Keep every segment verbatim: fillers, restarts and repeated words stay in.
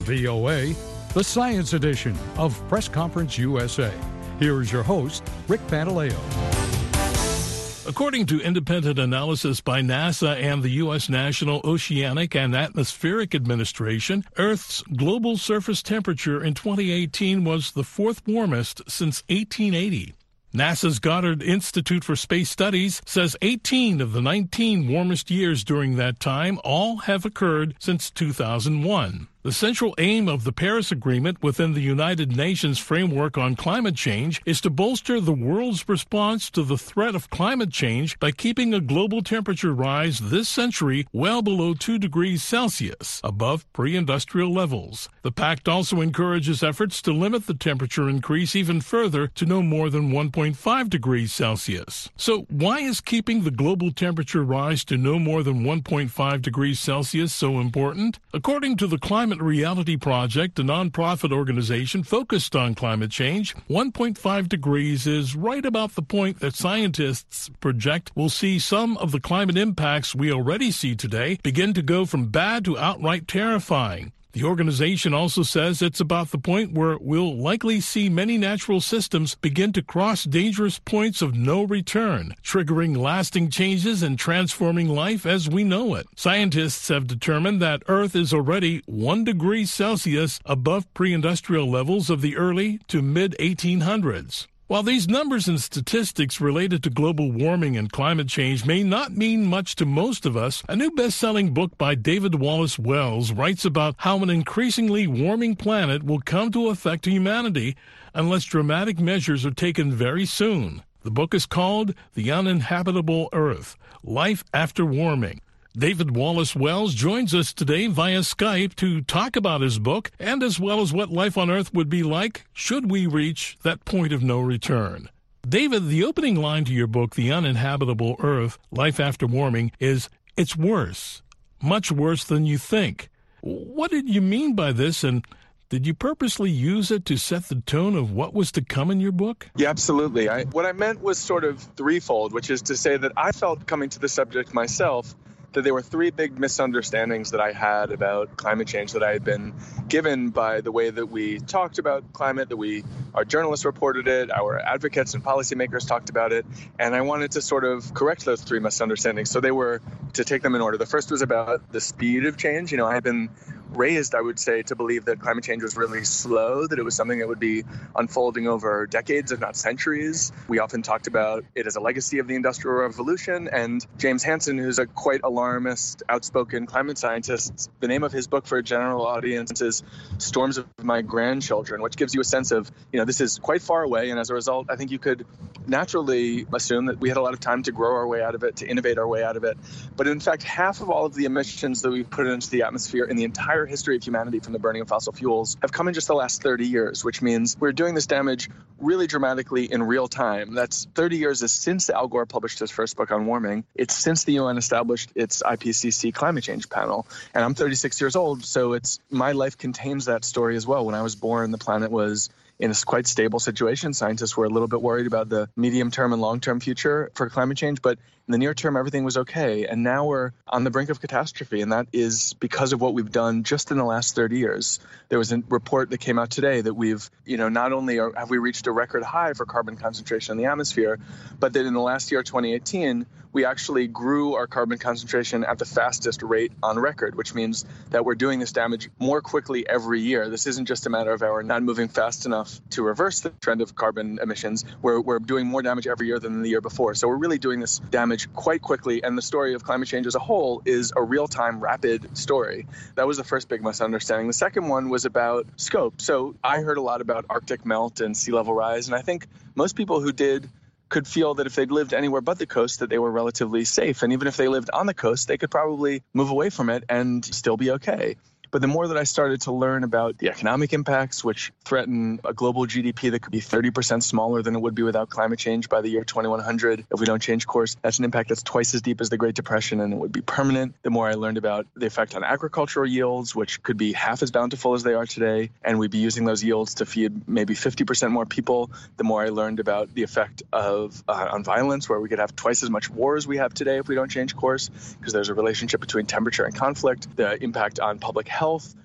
V O A, the Science Edition of Press Conference U S A. Here is your host, Rick Pantaleo. According to independent analysis by NASA and the U S National Oceanic and Atmospheric Administration, Earth's global surface temperature in twenty eighteen was the fourth warmest since eighteen eighty. NASA's Goddard Institute for Space Studies says eighteen of the nineteen warmest years during that time all have occurred since two thousand one. The central aim of the Paris Agreement within the United Nations framework on climate change is to bolster the world's response to the threat of climate change by keeping a global temperature rise this century well below two degrees Celsius, above pre-industrial levels. The pact also encourages efforts to limit the temperature increase even further to no more than one point five degrees Celsius. So why is keeping the global temperature rise to no more than one point five degrees Celsius so important? According to the Climate Reality Project, a nonprofit organization focused on climate change, one point five degrees is right about the point that scientists project will see some of the climate impacts we already see today begin to go from bad to outright terrifying. The organization also says it's about the point where we'll likely see many natural systems begin to cross dangerous points of no return, triggering lasting changes and transforming life as we know it. Scientists have determined that Earth is already one degree Celsius above pre-industrial levels of the early to mid eighteen hundreds. While these numbers and statistics related to global warming and climate change may not mean much to most of us, a new best-selling book by David Wallace Wells writes about how an increasingly warming planet will come to affect humanity unless dramatic measures are taken very soon. The book is called The Uninhabitable Earth: Life After Warming. David Wallace Wells joins us today via Skype to talk about his book and as well as what life on Earth would be like should we reach that point of no return. David, the opening line to your book, The Uninhabitable Earth, Life After Warming, is, "It's worse, much worse than you think." What did you mean by this, and did you purposely use it to set the tone of what was to come in your book? Yeah, absolutely. I, what I meant was sort of threefold, which is to say that I felt coming to the subject myself that there were three big misunderstandings that I had about climate change that I had been given by the way that we talked about climate, that we, our journalists reported it, our advocates and policymakers talked about it, and I wanted to sort of correct those three misunderstandings. So they were, to take them in order. The first was about the speed of change. You know, I had been raised, I would say, to believe that climate change was really slow, that it was something that would be unfolding over decades, if not centuries. We often talked about it as a legacy of the Industrial Revolution, and James Hansen, who's a quite alarmist, outspoken climate scientist, the name of his book for a general audience is Storms of My Grandchildren, which gives you a sense of, you know, this is quite far away, and as a result, I think you could naturally assume that we had a lot of time to grow our way out of it, to innovate our way out of it. But in fact, half of all of the emissions that we put into the atmosphere in the entire history of humanity from the burning of fossil fuels have come in just the last thirty years, which means we're doing this damage really dramatically in real time. That's thirty years is since Al Gore published his first book on warming. It's since the U N established its I P C C climate change panel. And I'm thirty-six years old, so it's my life contains that story as well. When I was born, the planet was in a quite stable situation. Scientists were a little bit worried about the medium-term and long-term future for climate change, but in the near term, everything was okay. And now we're on the brink of catastrophe, and that is because of what we've done just in the last thirty years. There was a report that came out today that we've, you know, not only are, have we reached a record high for carbon concentration in the atmosphere, but that in the last year, twenty eighteen, we actually grew our carbon concentration at the fastest rate on record, which means that we're doing this damage more quickly every year. This isn't just a matter of our not moving fast enough to reverse the trend of carbon emissions. We're, we're doing more damage every year than the year before. So we're really doing this damage quite quickly, and the story of climate change as a whole is a real-time, rapid story. That was the first big misunderstanding. The second one was about scope. So I heard a lot about Arctic melt and sea level rise, and I think most people who did could feel that if they'd lived anywhere but the coast, that they were relatively safe. And even if they lived on the coast, they could probably move away from it and still be okay. But the more that I started to learn about the economic impacts, which threaten a global G D P that could be thirty percent smaller than it would be without climate change by the year twenty-one hundred, if we don't change course, that's an impact that's twice as deep as the Great Depression, and it would be permanent. The more I learned about the effect on agricultural yields, which could be half as bountiful as they are today, and we'd be using those yields to feed maybe fifty percent more people, the more I learned about the effect of uh, on violence, where we could have twice as much war as we have today if we don't change course, because there's a relationship between temperature and conflict, the impact on public health,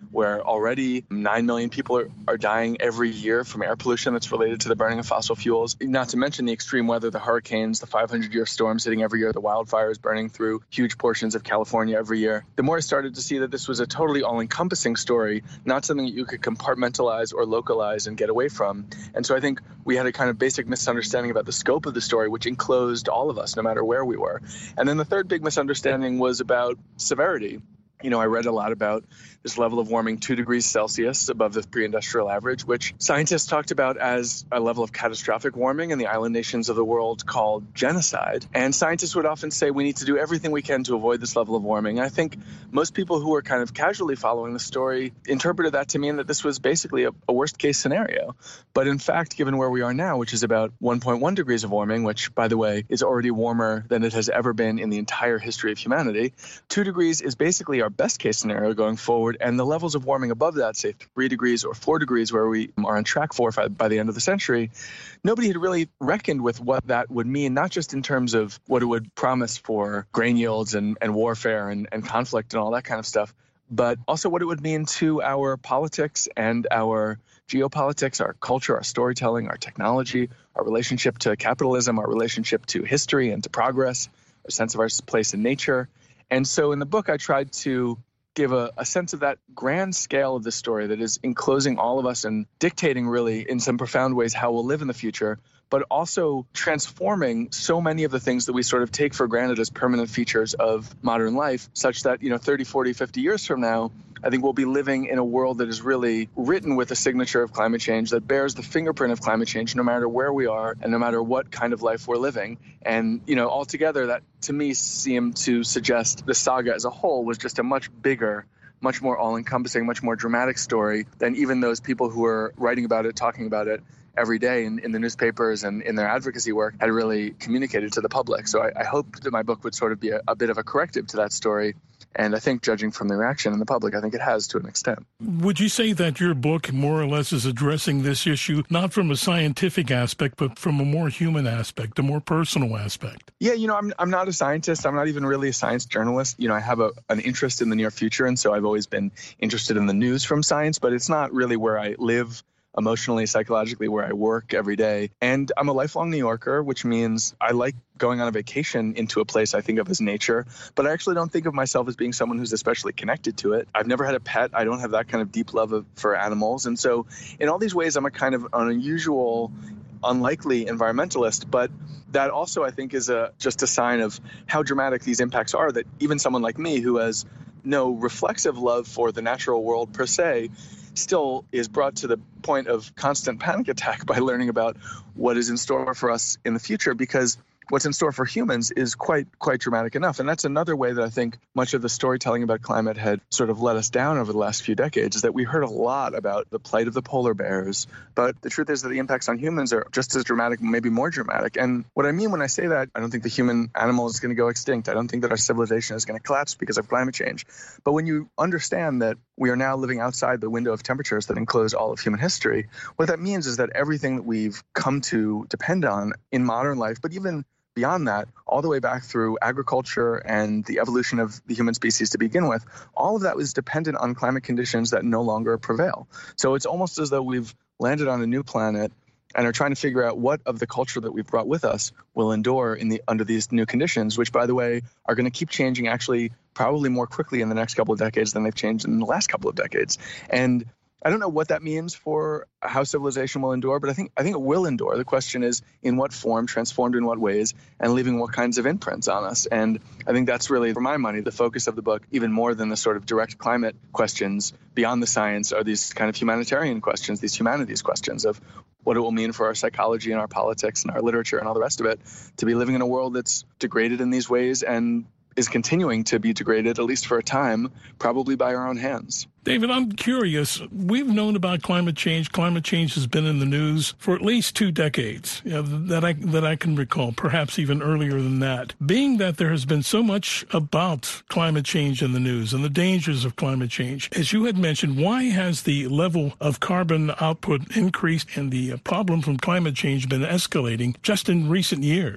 where already nine million people are, are dying every year from air pollution that's related to the burning of fossil fuels. Not to mention the extreme weather, the hurricanes, the five hundred year storms hitting every year, the wildfires burning through huge portions of California every year. The more I started to see that this was a totally all-encompassing story, not something that you could compartmentalize or localize and get away from. And so I think we had a kind of basic misunderstanding about the scope of the story, which enclosed all of us, no matter where we were. And then the third big misunderstanding was about severity. You know, I read a lot about this level of warming two degrees Celsius above the pre-industrial average, which scientists talked about as a level of catastrophic warming in the island nations of the world called genocide. And scientists would often say we need to do everything we can to avoid this level of warming. I think most people who were kind of casually following the story interpreted that to mean that this was basically a, a worst-case scenario. But in fact, given where we are now, which is about one point one degrees of warming, which, by the way, is already warmer than it has ever been in the entire history of humanity, two degrees is basically our best case scenario going forward, and the levels of warming above that, say three degrees or four degrees, where we are on track for by the end of the century, nobody had really reckoned with what that would mean, not just in terms of what it would promise for grain yields and, and warfare and, and conflict and all that kind of stuff, but also what it would mean to our politics and our geopolitics, our culture, our storytelling, our technology, our relationship to capitalism, our relationship to history and to progress, our sense of our place in nature. And so in the book, I tried to give a, a sense of that grand scale of the story that is enclosing all of us and dictating really in some profound ways how we'll live in the future, but also transforming so many of the things that we sort of take for granted as permanent features of modern life, such that, you know, thirty, forty, fifty years from now, I think we'll be living in a world that is really written with a signature of climate change, that bears the fingerprint of climate change no matter where we are and no matter what kind of life we're living. And, you know, altogether, that to me seemed to suggest the saga as a whole was just a much bigger, much more all-encompassing, much more dramatic story than even those people who were writing about it, talking about it every day in, in the newspapers and in their advocacy work had really communicated to the public. So I, I hope that my book would sort of be a, a bit of a corrective to that story. And I think, judging from the reaction in the public, I think it has to an extent. Would you say that your book more or less is addressing this issue, not from a scientific aspect, but from a more human aspect, a more personal aspect? Yeah, you know, I'm I'm not a scientist. I'm not even really a science journalist. You know, I have a, an interest in the near future, and so I've always been interested in the news from science, but it's not really where I live emotionally, psychologically, where I work every day. And I'm a lifelong New Yorker, which means I like going on a vacation into a place I think of as nature, but I actually don't think of myself as being someone who's especially connected to it. I've never had a pet. I don't have that kind of deep love of, for animals. And so in all these ways, I'm a kind of an unusual, unlikely environmentalist, but that also I think is a just a sign of how dramatic these impacts are, that even someone like me who has no reflexive love for the natural world per se, still is brought to the point of constant panic attack by learning about what is in store for us in the future, because what's in store for humans is quite quite dramatic enough. And that's another way that I think much of the storytelling about climate had sort of let us down over the last few decades, is that we heard a lot about the plight of the polar bears, but the truth is that the impacts on humans are just as dramatic, maybe more dramatic. And what I mean when I say that, I don't think the human animal is going to go extinct. I don't think that our civilization is going to collapse because of climate change. But when you understand that we are now living outside the window of temperatures that enclose all of human history, what that means is that everything that we've come to depend on in modern life, but even beyond that, all the way back through agriculture and the evolution of the human species to begin with, all of that was dependent on climate conditions that no longer prevail. So it's almost as though we've landed on a new planet and are trying to figure out what of the culture that we've brought with us will endure in the under these new conditions, which, by the way, are going to keep changing actually probably more quickly in the next couple of decades than they've changed in the last couple of decades. And I don't know what that means for how civilization will endure, but I think I think it will endure. The question is in what form, transformed in what ways, and leaving what kinds of imprints on us. And I think that's really, for my money, the focus of the book, even more than the sort of direct climate questions beyond the science, are these kind of humanitarian questions, these humanities questions of what it will mean for our psychology and our politics and our literature and all the rest of it to be living in a world that's degraded in these ways and is continuing to be degraded, at least for a time, probably by our own hands. David, I'm curious. We've known about climate change. Climate change has been in the news for at least two decades, you know, that I that I can recall, perhaps even earlier than that. Being that there has been so much about climate change in the news and the dangers of climate change, as you had mentioned, why has the level of carbon output increased and the problem from climate change been escalating just in recent years?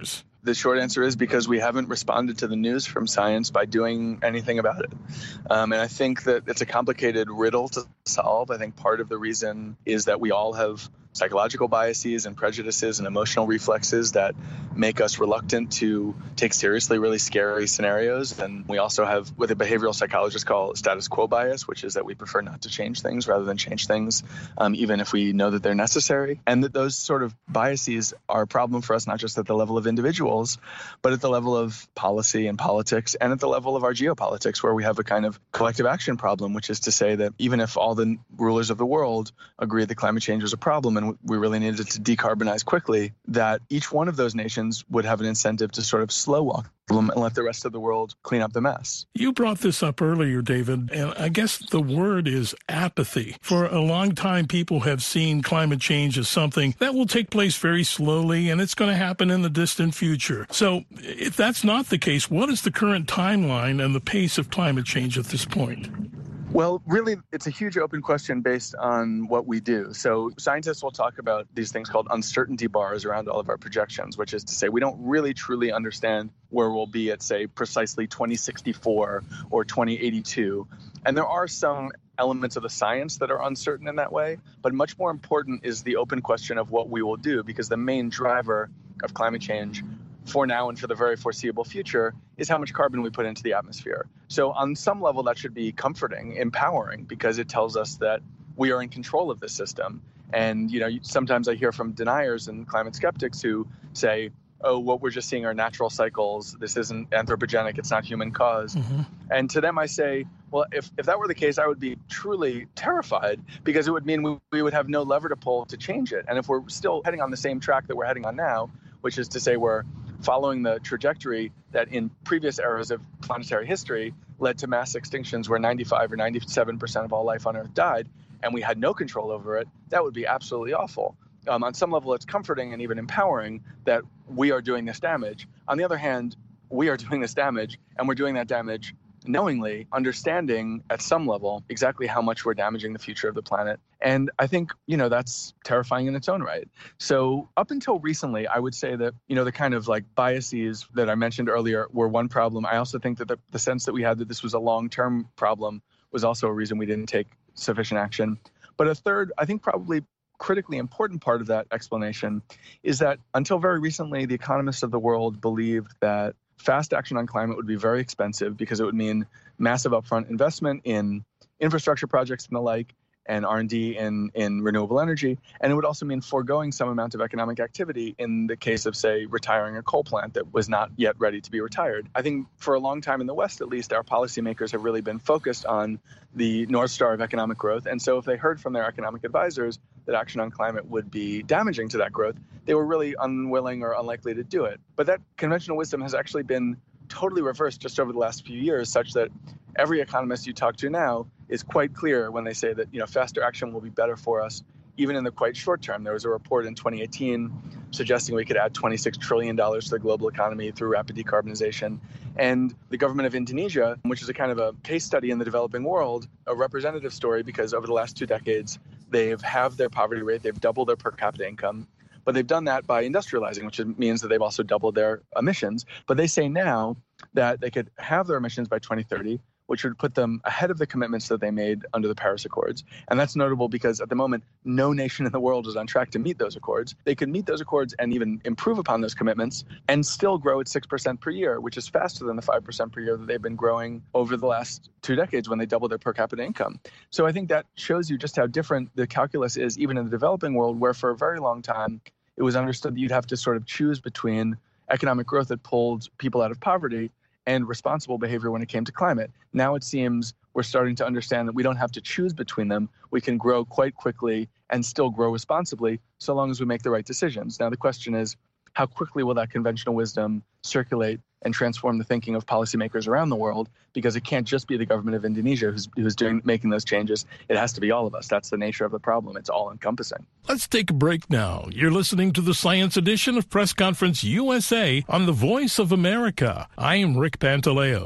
the short answer is because we haven't responded to the news from science by doing anything about it. Um, and I think that it's a complicated riddle to solve. I think part of the reason is that we all have psychological biases and prejudices and emotional reflexes that make us reluctant to take seriously really scary scenarios. And we also have what the behavioral psychologists call status quo bias, which is that we prefer not to change things rather than change things, um, even if we know that they're necessary. And that those sort of biases are a problem for us, not just at the level of individuals, but at the level of policy and politics and at the level of our geopolitics, where we have a kind of collective action problem, which is to say that even if all the rulers of the world agree that climate change is a problem and we really needed to decarbonize quickly, that each one of those nations would have an incentive to sort of slow walk them and let the rest of the world clean up the mess. You brought this up earlier, David, and I guess the word is apathy. For a long time, people have seen climate change as something that will take place very slowly, and it's going to happen in the distant future. So if that's not the case, what is the current timeline and the pace of climate change at this point? Well, really, it's a huge open question based on what we do. So scientists will talk about these things called uncertainty bars around all of our projections, which is to say we don't really truly understand where we'll be at, say, precisely twenty sixty-four or twenty eighty-two. And there are some elements of the science that are uncertain in that way. But much more important is the open question of what we will do, because the main driver of climate change for now and for the very foreseeable future is how much carbon we put into the atmosphere. So on some level, that should be comforting, empowering, because it tells us that we are in control of the system. And, you know, sometimes I hear from deniers and climate skeptics who say, oh, what we're just seeing are natural cycles. This isn't anthropogenic. It's not human caused. Mm-hmm. And to them, I say, well, if, if that were the case, I would be truly terrified, because it would mean we, we would have no lever to pull to change it. And if we're still heading on the same track that we're heading on now, which is to say we're following the trajectory that in previous eras of planetary history led to mass extinctions where ninety-five or ninety-seven percent of all life on Earth died, and we had no control over it, that would be absolutely awful. Um, on some level, it's comforting and even empowering that we are doing this damage. On the other hand, we are doing this damage, and we're doing that damage knowingly, understanding at some level exactly how much we're damaging the future of the planet. And I think, you know, that's terrifying in its own right. So up until recently, I would say that, you know, the kind of like biases that I mentioned earlier were one problem. I also think that the, the sense that we had that this was a long-term problem was also a reason we didn't take sufficient action. But a third, I think probably critically important part of that explanation is that until very recently, the economists of the world believed that fast action on climate would be very expensive because it would mean massive upfront investment in infrastructure projects and the like, and R and D in, in renewable energy. And it would also mean foregoing some amount of economic activity in the case of, say, retiring a coal plant that was not yet ready to be retired. I think for a long time in the West, at least, our policymakers have really been focused on the North Star of economic growth. And so if they heard from their economic advisors that action on climate would be damaging to that growth, they were really unwilling or unlikely to do it. But that conventional wisdom has actually been totally reversed just over the last few years, such that every economist you talk to now is quite clear when they say that, you know, faster action will be better for us, even in the quite short term. There was a report in twenty eighteen suggesting we could add twenty-six trillion dollars to the global economy through rapid decarbonization. And the government of Indonesia, which is a kind of a case study in the developing world, a representative story, because over the last two decades, they've halved their poverty rate, they've doubled their per capita income. But they've done that by industrializing, which means that they've also doubled their emissions. But they say now that they could halve their emissions by twenty thirty, which would put them ahead of the commitments that they made under the Paris Accords. And that's notable because at the moment, no nation in the world is on track to meet those accords. They could meet those accords and even improve upon those commitments and still grow at six percent per year, which is faster than the five percent per year that they've been growing over the last two decades when they doubled their per capita income. So I think that shows you just how different the calculus is, even in the developing world, where for a very long time, it was understood that you'd have to sort of choose between economic growth that pulled people out of poverty and responsible behavior when it came to climate. Now it seems we're starting to understand that we don't have to choose between them. We can grow quite quickly and still grow responsibly so long as we make the right decisions. Now the question is, how quickly will that conventional wisdom circulate and transform the thinking of policymakers around the world? Because it can't just be the government of Indonesia who's, who's doing making those changes. It has to be all of us. That's the nature of the problem. It's all-encompassing. Let's take a break now. You're listening to the Science Edition of Press Conference U S A on the Voice of America. I am Rick Pantaleo.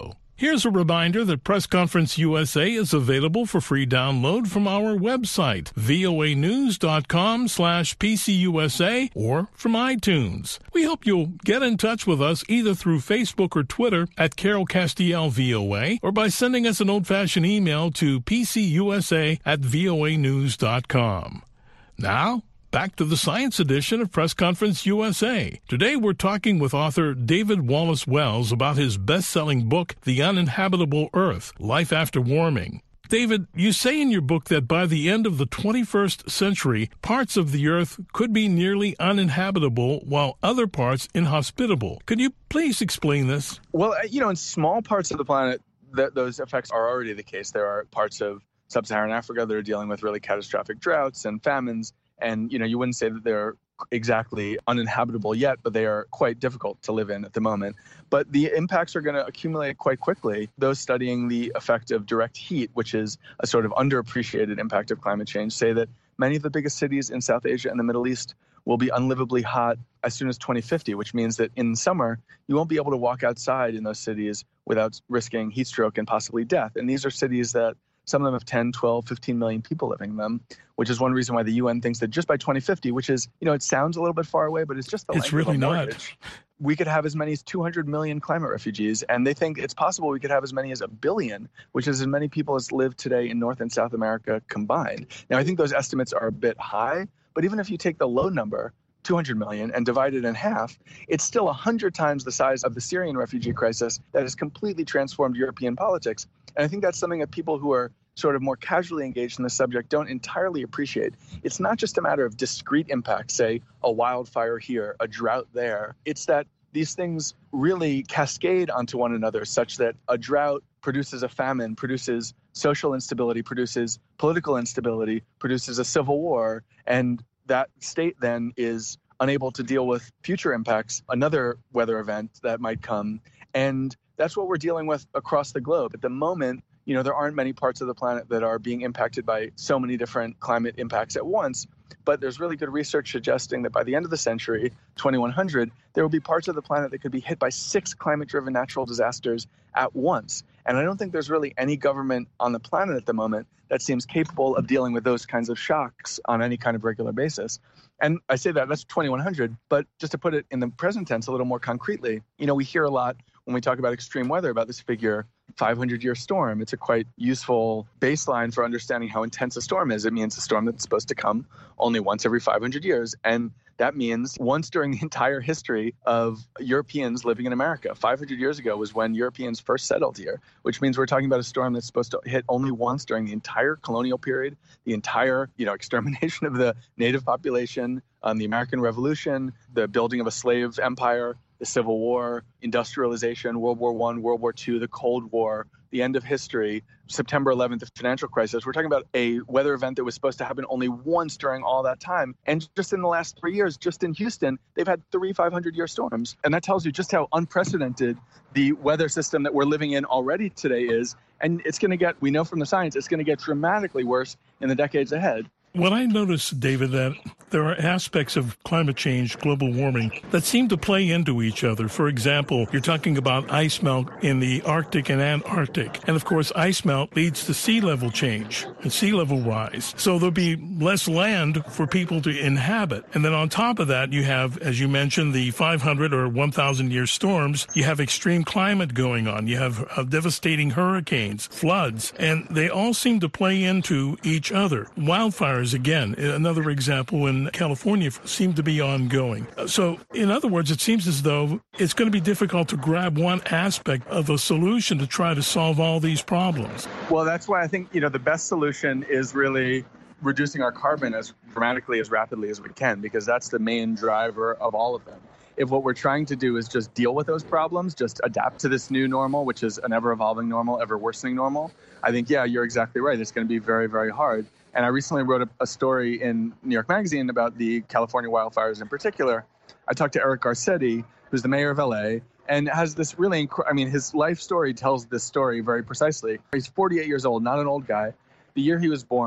Here's a reminder that Press Conference U S A is available for free download from our website, voa news dot com slash P C U S A, or from iTunes. We hope you'll get in touch with us either through Facebook or Twitter at Carol Castiel V O A, or by sending us an old-fashioned email to P C U S A at voa news dot com. Now, back to the science edition of Press Conference U S A. Today we're talking with author David Wallace Wells about his best-selling book, The Uninhabitable Earth, Life After Warming. David, you say in your book that by the end of the twenty-first century, parts of the Earth could be nearly uninhabitable while other parts inhospitable. Could you please explain this? Well, you know, in small parts of the planet, th- those effects are already the case. There are parts of sub-Saharan Africa that are dealing with really catastrophic droughts and famines. And, you know, you wouldn't say that they're exactly uninhabitable yet, but they are quite difficult to live in at the moment. But the impacts are going to accumulate quite quickly. Those studying the effect of direct heat, which is a sort of underappreciated impact of climate change, say that many of the biggest cities in South Asia and the Middle East will be unlivably hot as soon as twenty fifty, which means that in summer, you won't be able to walk outside in those cities without risking heat stroke and possibly death. And these are cities that some of them have ten, twelve, fifteen million people living in them, which is one reason why the U N thinks that just by twenty fifty, which is, you know, it sounds a little bit far away, but it's just the It's really not. We could have as many as two hundred million climate refugees, and they think it's possible we could have as many as a billion, which is as many people as live today in North and South America combined. Now, I think those estimates are a bit high, but even if you take the low number, two hundred million, and divide it in half, it's still one hundred times the size of the Syrian refugee crisis that has completely transformed European politics. And I think that's something that people who are sort of more casually engaged in the subject don't entirely appreciate. It's not just a matter of discrete impacts, say a wildfire here, a drought there. It's that these things really cascade onto one another such that a drought produces a famine, produces social instability, produces political instability, produces a civil war, and that state then is unable to deal with future impacts, another weather event that might come. And that's what we're dealing with across the globe. At the moment, you know, there aren't many parts of the planet that are being impacted by so many different climate impacts at once. But there's really good research suggesting that by the end of the century, twenty-one hundred, there will be parts of the planet that could be hit by six climate-driven natural disasters at once. And I don't think there's really any government on the planet at the moment that seems capable of dealing with those kinds of shocks on any kind of regular basis. And I say that, that's twenty-one hundred, but just to put it in the present tense a little more concretely, you know, we hear a lot when we talk about extreme weather about this figure, five hundred year storm. It's a quite useful baseline for understanding how intense a storm is. It means a storm that's supposed to come only once every five hundred years. And that means once during the entire history of Europeans living in America. five hundred years ago was when Europeans first settled here, which means we're talking about a storm that's supposed to hit only once during the entire colonial period, the entire, you know, extermination of the native population, um, the American Revolution, the building of a slave empire, the Civil War, industrialization, World War One, World War Two, the Cold War, the end of history, September eleventh, the financial crisis. We're talking about a weather event that was supposed to happen only once during all that time. And just in the last three years, just in Houston, they've had three five hundred year storms. And that tells you just how unprecedented the weather system that we're living in already today is. And it's going to get, we know from the science, it's going to get dramatically worse in the decades ahead. Well, I noticed, David, that there are aspects of climate change, global warming, that seem to play into each other. For example, you're talking about ice melt in the Arctic and Antarctic. And of course, ice melt leads to sea level change and sea level rise. So there'll be less land for people to inhabit. And then on top of that, you have, as you mentioned, the five hundred or one thousand year storms. You have extreme climate going on. You have uh, devastating hurricanes, floods, and they all seem to play into each other. Wildfires, again, another example in California, seem to be ongoing. So, in other words, it seems as though it's going to be difficult to grab one aspect of a solution to try to solve all these problems. Well, that's why I think, you know, the best solution is really reducing our carbon as dramatically, as rapidly as we can, because that's the main driver of all of them. If what we're trying to do is just deal with those problems, just adapt to this new normal, which is an ever-evolving normal, ever-worsening normal, I think, yeah, you're exactly right. It's going to be very, very hard. And I recently wrote a, a story in New York Magazine about the California wildfires in particular. I talked to Eric Garcetti, who's the mayor of L A, and has this really, inc- I mean, his life story tells this story very precisely. He's forty-eight years old, not an old guy. The year he was born,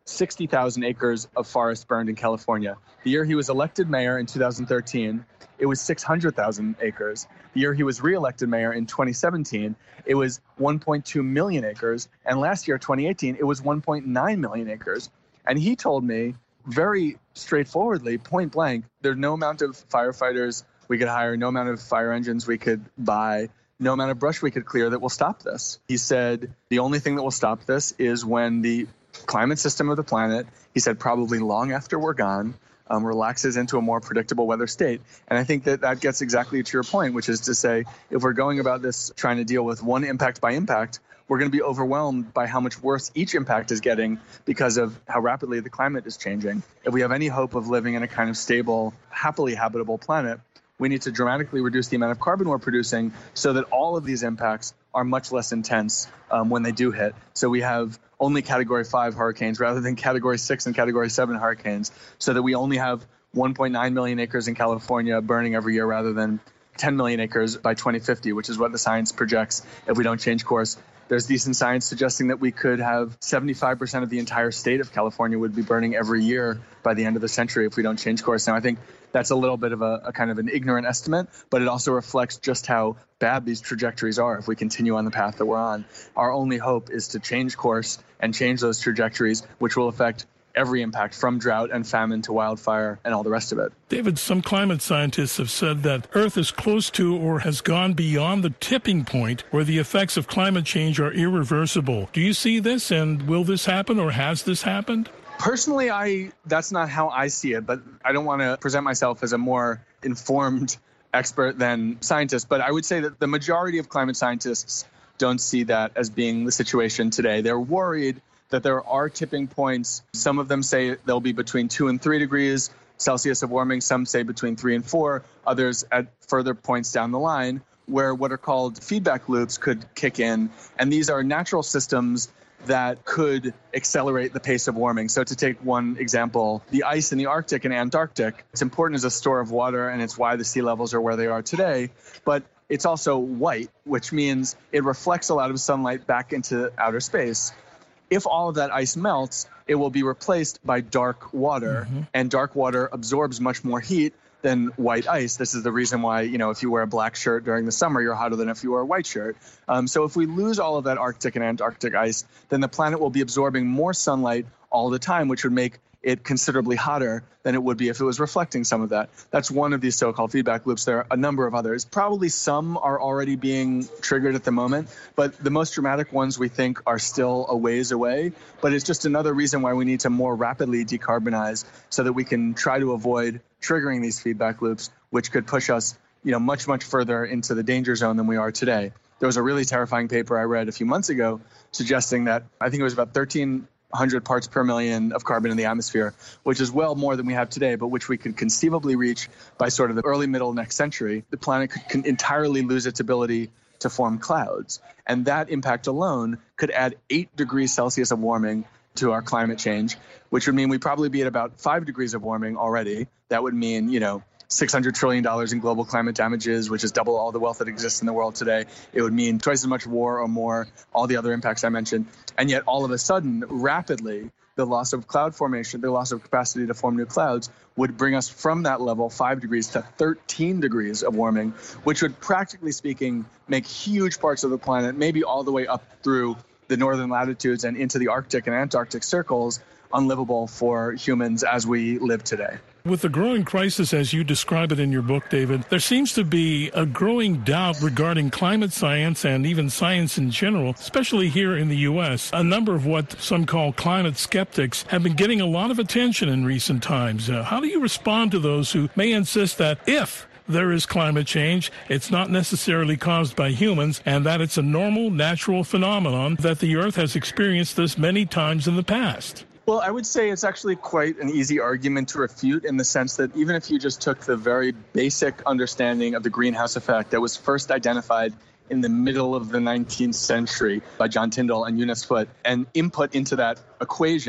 sixty thousand acres of forest burned in California. The year he was elected mayor in two thousand thirteen, it was six hundred thousand acres. The year he was re-elected mayor in twenty seventeen, it was one point two million acres. And last year, twenty eighteen, it was one point nine million acres. And he told me very straightforwardly, point blank, there's no amount of firefighters we could hire, no amount of fire engines we could buy, no amount of brush we could clear that will stop this. He said the only thing that will stop this is when the climate system of the planet, he said probably long after we're gone, um, relaxes into a more predictable weather state. And I think that that gets exactly to your point, which is to say, if we're going about this trying to deal with one impact by impact, we're going to be overwhelmed by how much worse each impact is getting because of how rapidly the climate is changing. If we have any hope of living in a kind of stable, happily habitable planet, we need to dramatically reduce the amount of carbon we're producing so that all of these impacts are much less intense um, when they do hit. So we have only category five hurricanes rather than category six and category seven hurricanes, so that we only have one point nine million acres in California burning every year rather than ten million acres by twenty fifty, which is what the science projects if we don't change course. There's decent science suggesting that we could have seventy-five percent of the entire state of California would be burning every year by the end of the century if we don't change course. Now, I think that's a little bit of a, a kind of an ignorant estimate, but it also reflects just how bad these trajectories are if we continue on the path that we're on. Our only hope is to change course and change those trajectories, which will affect every impact from drought and famine to wildfire and all the rest of it. David, some climate scientists have said that Earth is close to or has gone beyond the tipping point where the effects of climate change are irreversible. Do you see this, and will this happen, or has this happened? Personally, I that's not how I see it, but I don't want to present myself as a more informed expert than scientist. But I would say that the majority of climate scientists don't see that as being the situation today. They're worried that there are tipping points. Some of them say they'll be between two and three degrees Celsius of warming. Some say between three and four. Others at further points down the line where what are called feedback loops could kick in. And these are natural systems that could accelerate the pace of warming. So to take one example, the ice in the Arctic and Antarctic, it's important as a store of water, and it's why the sea levels are where they are today. But it's also white, which means it reflects a lot of sunlight back into outer space. If all of that ice melts, it will be replaced by dark water, mm-hmm. and dark water absorbs much more heat than white ice. This is the reason why, you know, if you wear a black shirt during the summer, you're hotter than if you wear a white shirt. Um, so if we lose all of that Arctic and Antarctic ice, then the planet will be absorbing more sunlight all the time, which would make it considerably hotter than it would be if it was reflecting some of that. That's one of these so-called feedback loops. There are a number of others. Probably some are already being triggered at the moment, but the most dramatic ones we think are still a ways away. But it's just another reason why we need to more rapidly decarbonize so that we can try to avoid triggering these feedback loops, which could push us, you know, much, much further into the danger zone than we are today. There was a really terrifying paper I read a few months ago suggesting that I think it was about thirteen hundred parts per million of carbon in the atmosphere, which is well more than we have today, but which we could conceivably reach by sort of the early middle next century. The planet could entirely lose its ability to form clouds. And that impact alone could add eight degrees Celsius of warming to our climate change, which would mean we'd probably be at about five degrees of warming already. That would mean, you know, six hundred trillion dollars in global climate damages, which is double all the wealth that exists in the world today. It would mean twice as much war or more, all the other impacts I mentioned. And yet all of a sudden, rapidly, the loss of cloud formation, the loss of capacity to form new clouds would bring us from that level, five degrees, to thirteen degrees of warming, which would, practically speaking, make huge parts of the planet, maybe all the way up through the northern latitudes and into the Arctic and Antarctic circles, unlivable for humans as we live today. With the growing crisis, as you describe it in your book, David, there seems to be a growing doubt regarding climate science and even science in general, especially here in the U S. A number of what some call climate skeptics have been getting a lot of attention in recent times. Uh, how do you respond to those who may insist that if there is climate change, it's not necessarily caused by humans, and that it's a normal, natural phenomenon, that the Earth has experienced this many times in the past? Well, I would say it's actually quite an easy argument to refute, in the sense that even if you just took the very basic understanding of the greenhouse effect that was first identified in the middle of the nineteenth century by John Tyndall and Eunice Foote and input into that equation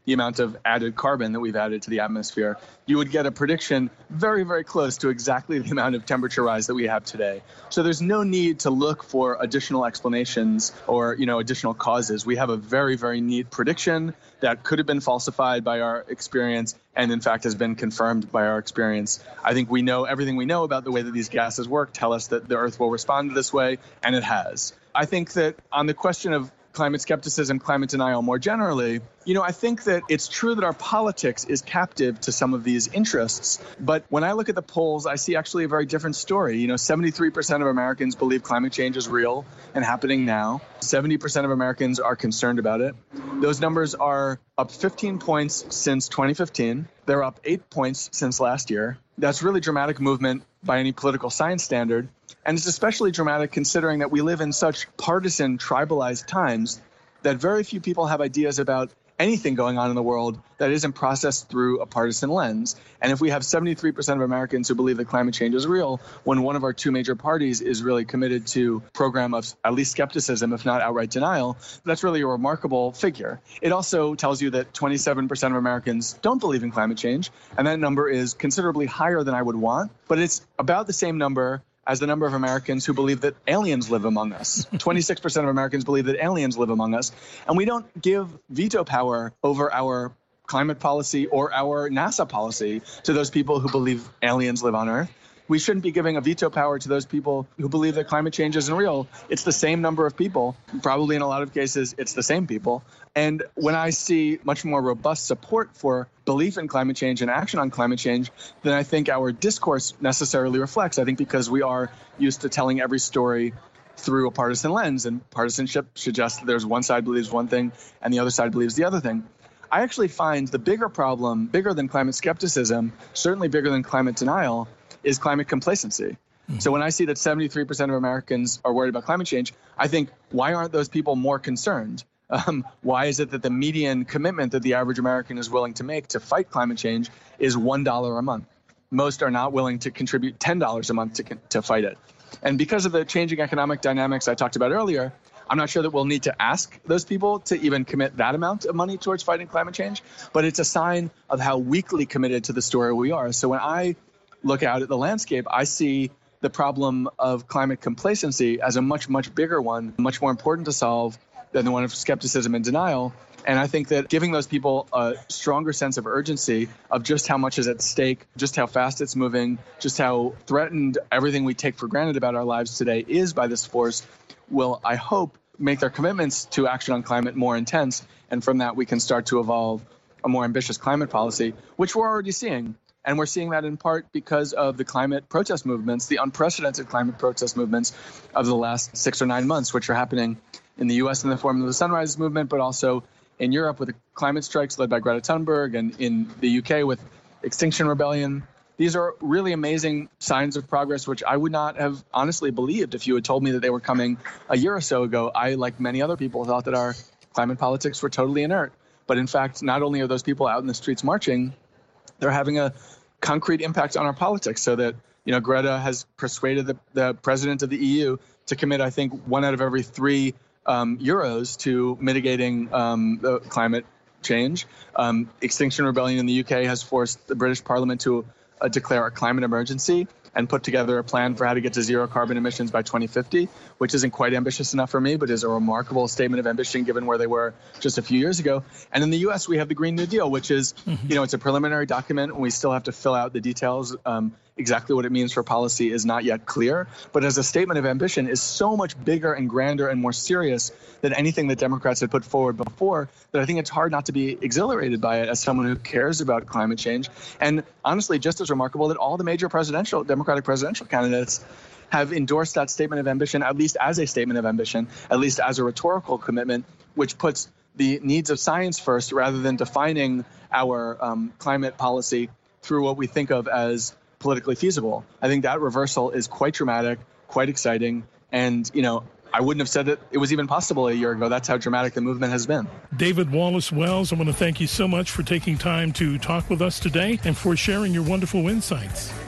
the amount of added carbon that we've added to the atmosphere, you would get a prediction very, very close to exactly the amount of temperature rise that we have today. So there's no need to look for additional explanations or, you know, additional causes. We have a very, very neat prediction that could have been falsified by our experience and, in fact, has been confirmed by our experience. I think we know everything we know about the way that these gases work, tell us that the Earth will respond this way, and it has. I think that on the question of climate skepticism, climate denial more generally, you know, I think that it's true that our politics is captive to some of these interests. But when I look at the polls, I see actually a very different story. You know, seventy-three percent of Americans believe climate change is real and happening now. seventy percent of Americans are concerned about it. Those numbers are up fifteen points since twenty fifteen. They're up eight points since last year. That's really dramatic movement by any political science standard. And it's especially dramatic considering that we live in such partisan, tribalized times that very few people have ideas about anything going on in the world that isn't processed through a partisan lens. And if we have seventy-three percent of Americans who believe that climate change is real, when one of our two major parties is really committed to a program of at least skepticism, if not outright denial, that's really a remarkable figure. It also tells you that twenty-seven percent of Americans don't believe in climate change, and that number is considerably higher than I would want, but it's about the same number as the number of Americans who believe that aliens live among us. twenty-six percent of Americans believe that aliens live among us. And we don't give veto power over our climate policy or our NASA policy to those people who believe aliens live on Earth. We shouldn't be giving a veto power to those people who believe that climate change isn't real. It's the same number of people. Probably in a lot of cases, it's the same people. And when I see much more robust support for belief in climate change and action on climate change, then I think our discourse necessarily reflects. I think because we are used to telling every story through a partisan lens, and partisanship suggests that there's one side believes one thing and the other side believes the other thing. I actually find the bigger problem, bigger than climate skepticism, certainly bigger than climate denial, is climate complacency. Mm-hmm. So when I see that seventy-three percent of Americans are worried about climate change, I think, why aren't those people more concerned? Um, why is it that the median commitment that the average American is willing to make to fight climate change is one dollar a month? Most are not willing to contribute ten dollars a month to, to fight it. And because of the changing economic dynamics I talked about earlier, I'm not sure that we'll need to ask those people to even commit that amount of money towards fighting climate change, but it's a sign of how weakly committed to the story we are. So when I look out at the landscape, I see the problem of climate complacency as a much, much bigger one, much more important to solve than the one of skepticism and denial. And I think that giving those people a stronger sense of urgency of just how much is at stake, just how fast it's moving, just how threatened everything we take for granted about our lives today is by this force will, I hope, make their commitments to action on climate more intense. And from that, we can start to evolve a more ambitious climate policy, which we're already seeing. And we're seeing that in part because of the climate protest movements, the unprecedented climate protest movements of the last six or nine months, which are happening in the U S in the form of the Sunrise Movement, but also in Europe with the climate strikes led by Greta Thunberg, and in the U K with Extinction Rebellion. These are really amazing signs of progress, which I would not have honestly believed if you had told me that they were coming a year or so ago. I, like many other people, thought that our climate politics were totally inert. But in fact, not only are those people out in the streets marching, they're having a concrete impact on our politics, so that, you know, Greta has persuaded the, the president of the E U to commit, I think, one out of every three um, euros to mitigating um, the climate change. Um, Extinction Rebellion in the U K has forced the British Parliament to uh, declare a climate emergency and put together a plan for how to get to zero carbon emissions by twenty fifty, which isn't quite ambitious enough for me, but is a remarkable statement of ambition given where they were just a few years ago. And in the U S, we have the Green New Deal, which is, mm-hmm. you know, it's a preliminary document, and we still have to fill out the details. Um, exactly what it means for policy is not yet clear, but as a statement of ambition is so much bigger and grander and more serious than anything that Democrats had put forward before, that I think it's hard not to be exhilarated by it as someone who cares about climate change. And honestly, just as remarkable that all the major presidential, Democratic presidential candidates have endorsed that statement of ambition, at least as a statement of ambition, at least as a rhetorical commitment, which puts the needs of science first rather than defining our um, climate policy through what we think of as politically feasible. I think that reversal is quite dramatic, quite exciting, and, you know, I wouldn't have said that it was even possible a year ago. That's how dramatic the movement has been. David Wallace Wells, I want to thank you so much for taking time to talk with us today and for sharing your wonderful insights.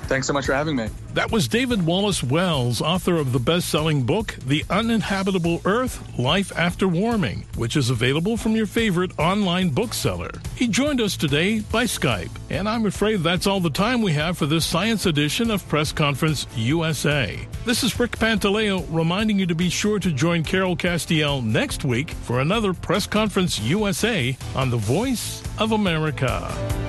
Thanks so much for having me. That was David Wallace Wells, author of the best-selling book, The Uninhabitable Earth, Life After Warming, which is available from your favorite online bookseller. He joined us today by Skype. And I'm afraid that's all the time we have for this science edition of Press Conference U S A. This is Rick Pantaleo reminding you to be sure to join Carol Castiel next week for another Press Conference U S A on the Voice of America.